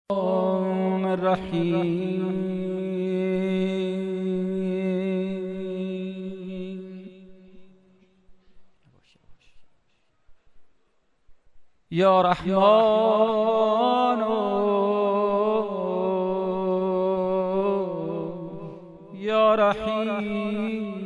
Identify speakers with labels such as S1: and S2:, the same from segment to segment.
S1: الرحیم یا رحمان یا رحیم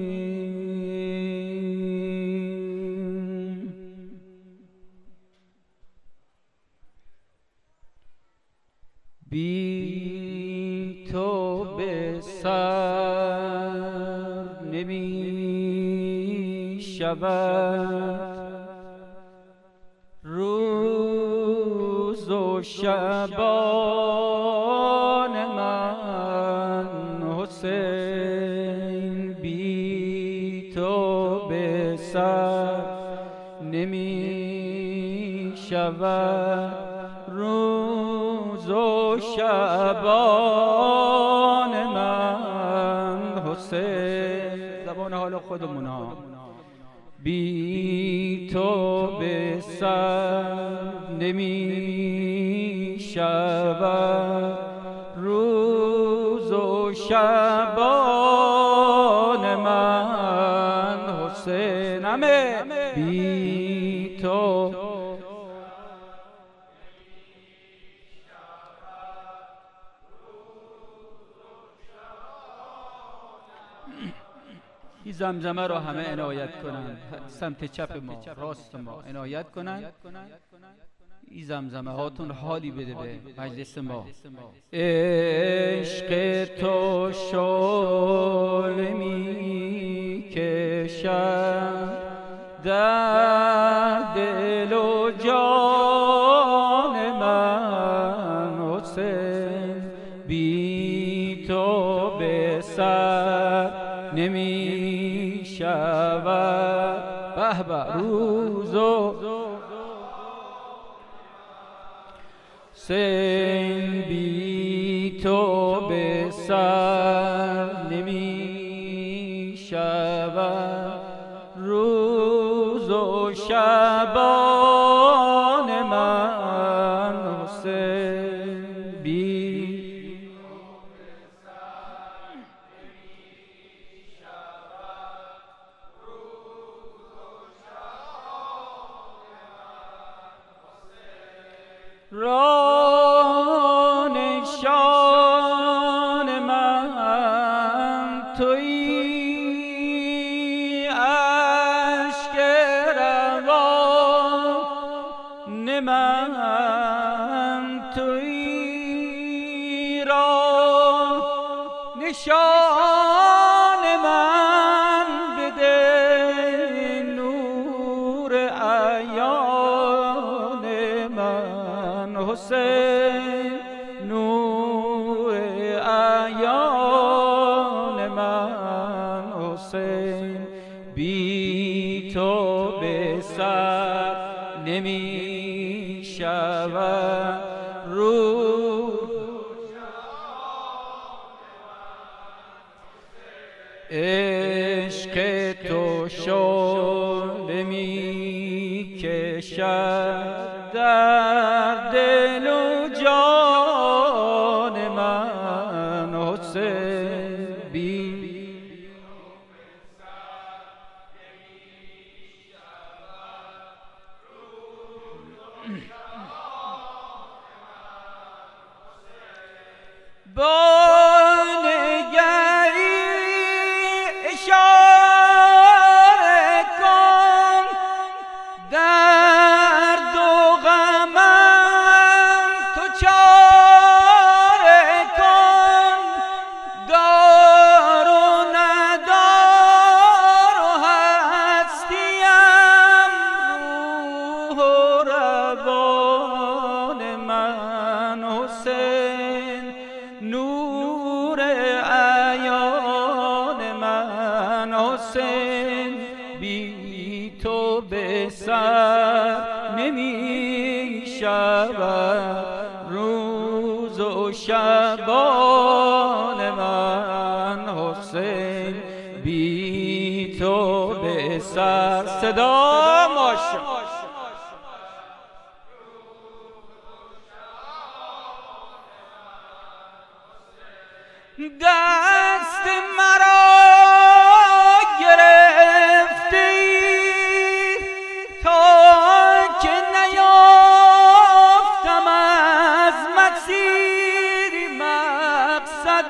S1: بی تو به سر نمی شود روز و شبان من حسین، بی تو به سر نمی شود روز و شبان من حسین. زبان حال خودمون ها. بی تو به سر نمی شود روز و شبان من حسین. همه بی تو این زمزمه رو همه عنایت کنن، سمت چپ ما راست ما عنایت کنن. این زمزمه هاتون حالی بده به مجلس ما. عشق تو شعله می کشد در دل و جان من حسین، بی تو به سر نمی شود به به روز و حسین، بی تو به سر نمی شود روز و شبان من حسین، بی راه نشان من تویی، اشک روان من تویی، راه نشان من بده نور عیان من حسین، نور عیان من حسین، بی تو به سر نمی شود روز عشق تو شعله می کشد در دل و جان من حسین، بی با نگری اشاره کن درد و غمم تو چاره کن، دار و ندار و هستیم روح و روان من حسین، نور عیان من حسین، بی تو به سر نمی شود روز و شبان من حسین، بی تو به سر. صدا ماشا دست مرا گرفتی تا که نیافتم از مسیر مقصد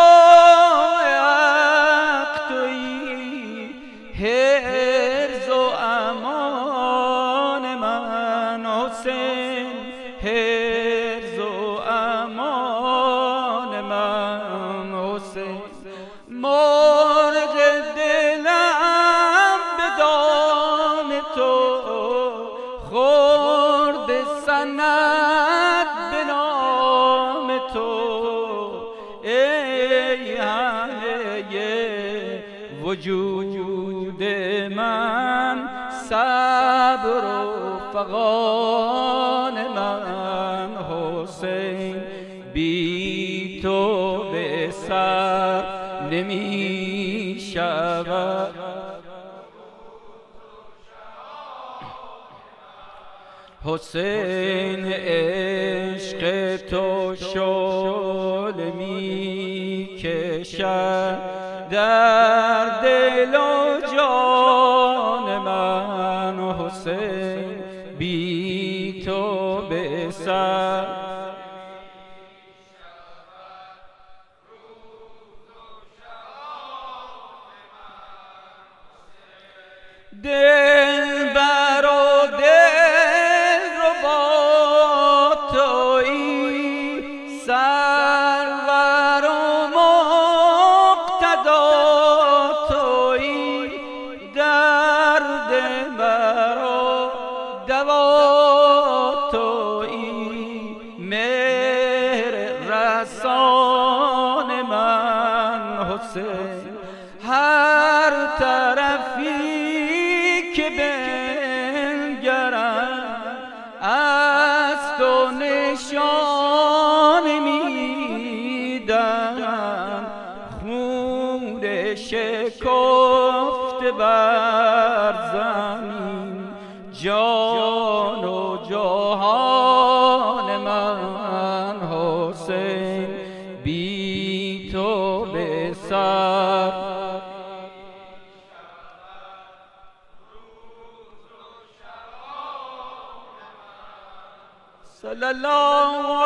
S1: راه تویی. حرز و امان من حسین، حرز و امان من حسین. مرغ دلم به دام تو خورد سند به نام تو. ای همه وجود من، صبر و فغان من حسین. بی تو به سر نمی شود. حسین عشق تو شعله می کشد در دل و جان من حسین. بی تو به سر دل بر و دل ربا تویی، سرور و مقتدا تویی. درد مرا دوا تویی، مهر رسان من حسین. هر طرفی که بنگرم از تو نشان میدم. خون شکفته بر زمین، جان و جهان من حسین. بی تو به سر صلی الله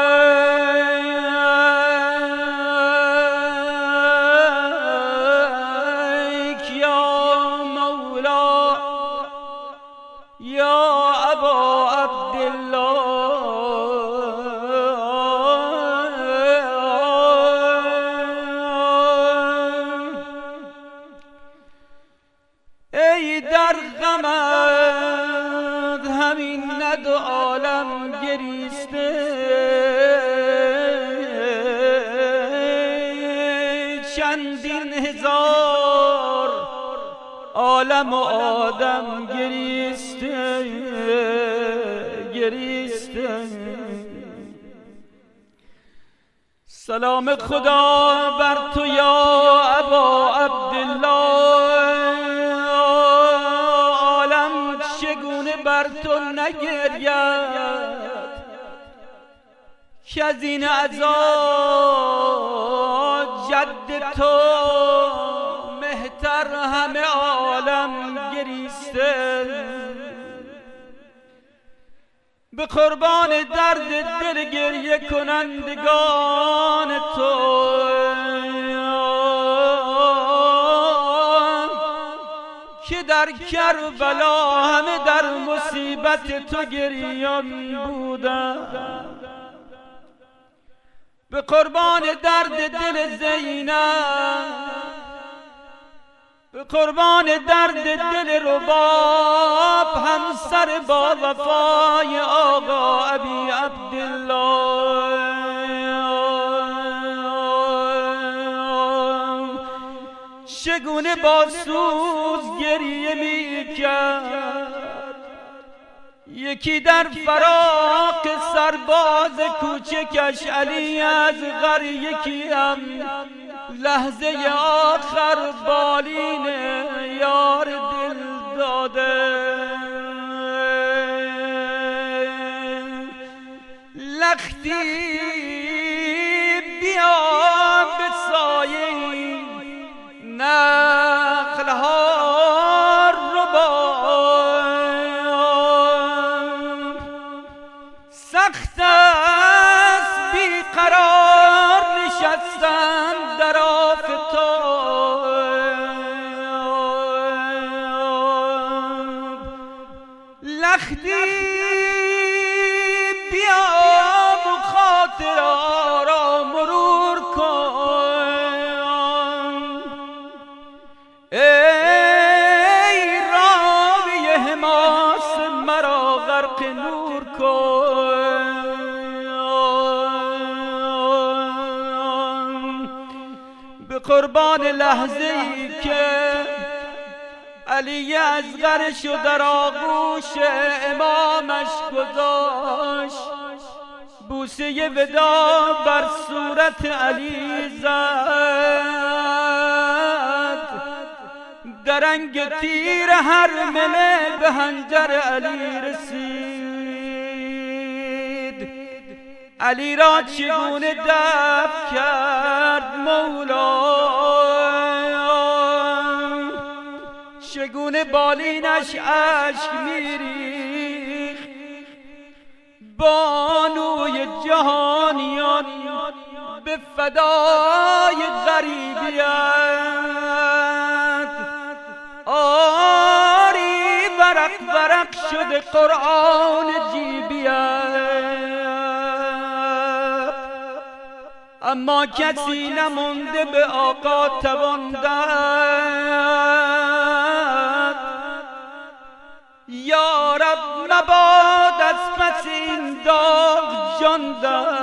S1: علیک یا مولا یا ابا عبدالله. ای در غمت همین ند و عالم گریسته، چندین هزار عالم و آدم گریسته گریسته. سلام خدا بر تو یا ابا عبدالله. عالم چگونه بر تو نگرید که از این عزا جد تو مهتر همه عالم گریسته. به قربان درد دل گریه کنندگان تو که در کربلا همه در مصیبت تو گریان بودند. به قربان درد دل زینب، به قربان درد دل رباب همسر با وفای آقا ابی عبدالله. چگونه با سوز گریه می کرد، یکی در فراق سرباز کوچکش علی از غر، یکی هم لحظه آخر بالین یار دل داده. لختی بیا به قربان لحظه ای که علی اصغرش و در آغوش امامش گذاشت، بوسه ودا بر صورت علی زد، درنگ تیر هرمله به حنجر علی رسید. علی را چگونه دفع کرد مولا، چگونه بالینش اشک میریخت. بانوی جهانیان به فدای غریبیت، آری ورق ورق شده قرآن جیبیت. اما کسی نمونده به آقا توان داد، یا رب مباد از پس این داغ جان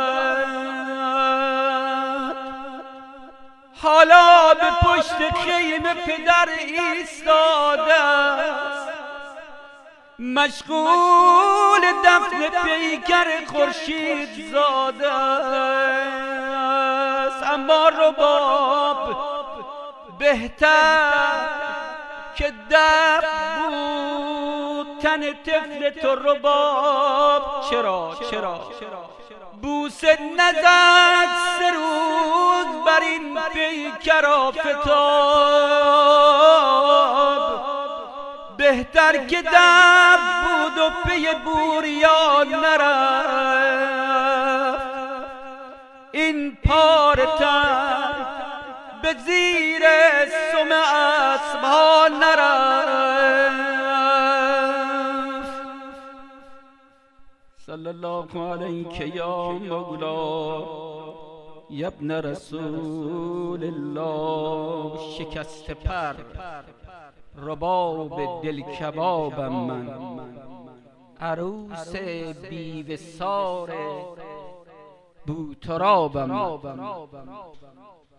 S1: داد. حالا به پشت خیمه پدر ایستاده است، مشغول دفن پیکر خورشید زاده است. اما رباب بهتر که دفن بود تن طفل تو رباب. چرا بوسه نزد 3 روز بر این پیکر آفتاب؟ بهتر که دب بود و پی بوریان نرفت، این پاره تن به زیر سم اسبها نرفت. صلی الله علیک یا مولا یا ابن رسول الله. شکست پر رباب دل کبابم من، عروس بی وثار بوترابم.